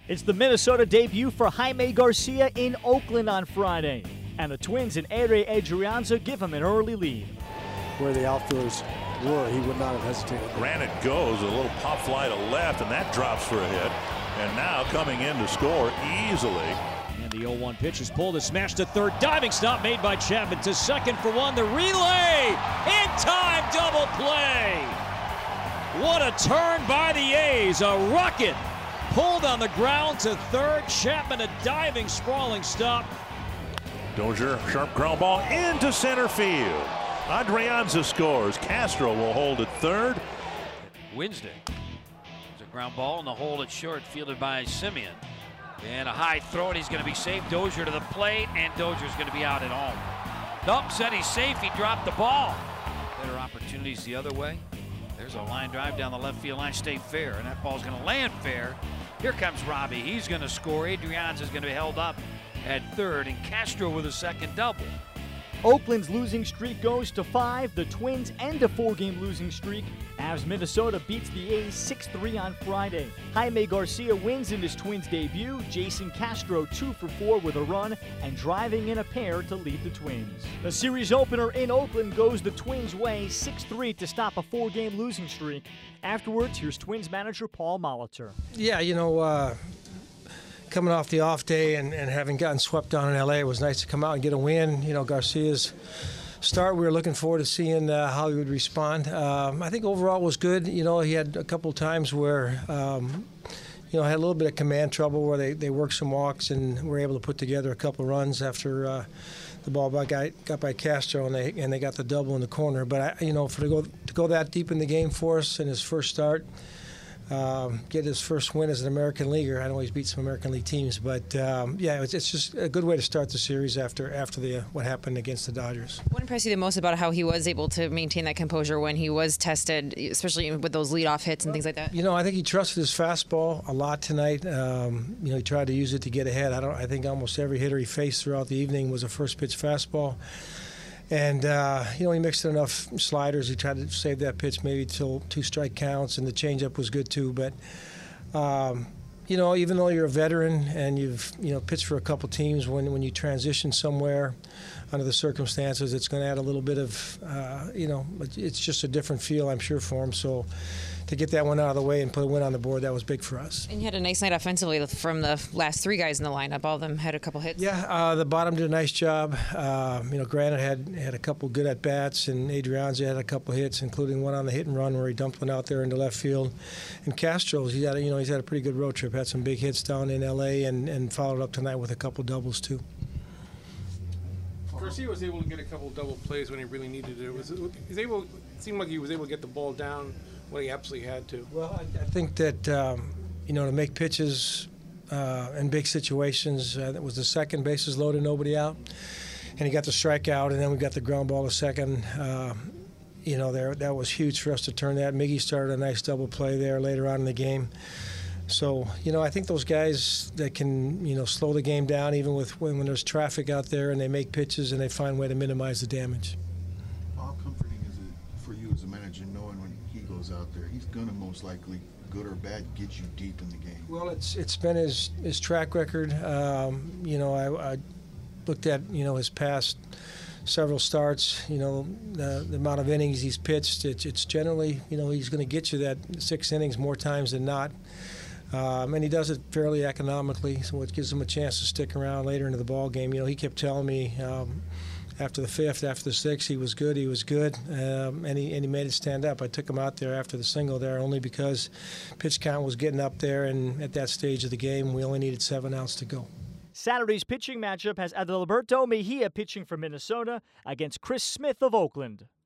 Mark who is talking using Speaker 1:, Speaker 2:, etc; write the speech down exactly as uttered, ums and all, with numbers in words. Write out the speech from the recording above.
Speaker 1: It's the Minnesota debut for Jaime Garcia in Oakland on Friday, and the Twins and Ehire Adrianza give him an early lead.
Speaker 2: Where the outfielders were, he would not have hesitated.
Speaker 3: Granite goes, a little pop fly to left, and that drops for a hit. And now coming in to score easily.
Speaker 4: And the oh one pitch is pulled, a smash to third, diving stop made by Chapman to second for one, the relay, in time, double play. What a turn by the A's, a rocket. Pulled on the ground to third. Chapman a diving, sprawling stop.
Speaker 3: Dozier, sharp ground ball into center field. Adrianza scores. Castro will hold at third.
Speaker 5: Wednesday. There's a ground ball in the hole at short, fielded by Simeon. And a high throw, and he's going to be safe. Dozier to the plate, and Dozier's going to be out at home. Nope, said he's safe. He dropped the ball. Better opportunities the other way. There's a line drive down the left field line, stay fair, and that ball's going to land fair. Here comes Robbie. He's going to score. Adrianza's going to be held up at third, and Castro with a second double.
Speaker 1: Oakland's losing streak goes to five. The Twins end a four-game losing streak as Minnesota beats the A's six three on Friday. Jaime Garcia wins in his Twins debut. Jason Castro two for four with a run and driving in a pair to lead the Twins. The series opener in Oakland goes the Twins' way, six three to stop a four-game losing streak. Afterwards, here's Twins manager Paul Molitor.
Speaker 6: Yeah, you know, uh, coming off the off day and, and having gotten swept down in L A, it was nice to come out and get a win. You know, Garcia's start, we were looking forward to seeing uh, how he would respond. Um, I think overall was good. You know, he had a couple times where, um, you know, had a little bit of command trouble where they, they worked some walks and were able to put together a couple runs after uh, the ball got, got by Castro and they and they got the double in the corner. But, I, you know, for to go, to go that deep in the game for us in his first start, Um, get his first win as an American leaguer. I know he's beat some American League teams, but um, yeah, it's, it's just a good way to start the series after after the uh, what happened against the Dodgers.
Speaker 7: What impressed you the most about how he was able to maintain that composure when he was tested, especially with those leadoff hits and things like that?
Speaker 6: You know, I think he trusted his fastball a lot tonight. Um, you know, he tried to use it to get ahead. I don't. I think almost every hitter he faced throughout the evening was a first pitch fastball. And, uh, you know, he mixed in enough sliders. He tried to save that pitch maybe till two strike counts, and the changeup was good too. But, um, you know, even though you're a veteran and you've, you know, pitched for a couple teams, when, when you transition somewhere under the circumstances, it's going to add a little bit of, uh, you know, it's just a different feel, I'm sure, for him. So to get that one out of the way and put a win on the board, that was big for us.
Speaker 7: And you had a nice night offensively from the last three guys in the lineup. All of them had a couple hits.
Speaker 6: Yeah, uh, the bottom did a nice job. Uh, you know, Granite had had a couple good at bats, and Adrianza had a couple hits, including one on the hit and run where he dumped one out there into left field. And Castro's, he had, a, you know, he's had a pretty good road trip. Had some big hits down in L A and and followed up tonight with a couple doubles too.
Speaker 8: Garcia was able to get a couple double plays when he really needed it. Was he's able? It seemed like he was able to get the ball down when he absolutely had to.
Speaker 6: Well, I, I think that um, you know, to make pitches uh, in big situations, uh, that was the second, bases loaded, nobody out, and he got the strikeout, and then we got the ground ball to second. Uh, you know, there that was huge for us to turn that. Miggy started a nice double play there later on in the game. So, you know, I think those guys that can, you know, slow the game down even with when, when there's traffic out there and they make pitches and they find a way to minimize the damage.
Speaker 9: How comforting is it for you as a manager knowing when he goes out there, he's going to most likely, good or bad, get you deep in the game?
Speaker 6: Well, it's it's been his, his track record. Um, you know, I, I looked at, you know, his past several starts, you know, the, the amount of innings he's pitched. It's, it's generally, you know, he's going to get you that six innings more times than not. Um, and he does it fairly economically, so it gives him a chance to stick around later into the ball game. You know, he kept telling me um, after the fifth, after the sixth, he was good, he was good, um, and, he, and he made it stand up. I took him out there after the single there only because pitch count was getting up there, and at that stage of the game, we only needed seven outs to go.
Speaker 1: Saturday's pitching matchup has Adalberto Mejia pitching for Minnesota against Chris Smith of Oakland.